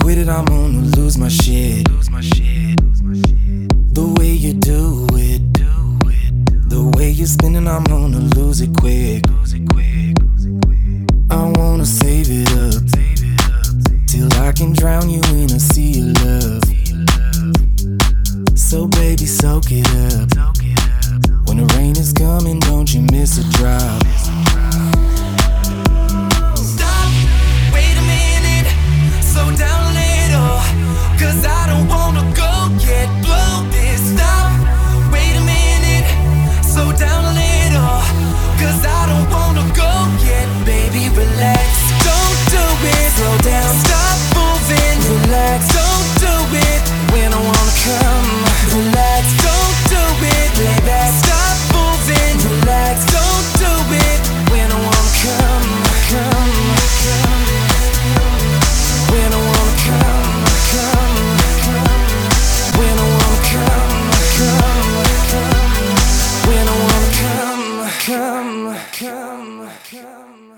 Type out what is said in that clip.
with it, I'm gonna lose my shit. The way you do it, the way you're spinning, I'm gonna lose it quick. I wanna save it up till I can drown you in a sea of love. So baby, soak it up. When the rain is coming, don't you miss a drop. Stop, wait a minute, slow down a little, 'cause I don't wanna go yet, blow this. Stop, wait a minute, slow down a little, 'cause I don't wanna go yet. Baby, relax, don't do it, slow down, stop moving, relax, don't do it when I wanna come. Relax, don't do it, lay back, stop moving, relax, don't do it when I wanna come. When I wanna come. When I wanna come. When I wanna come.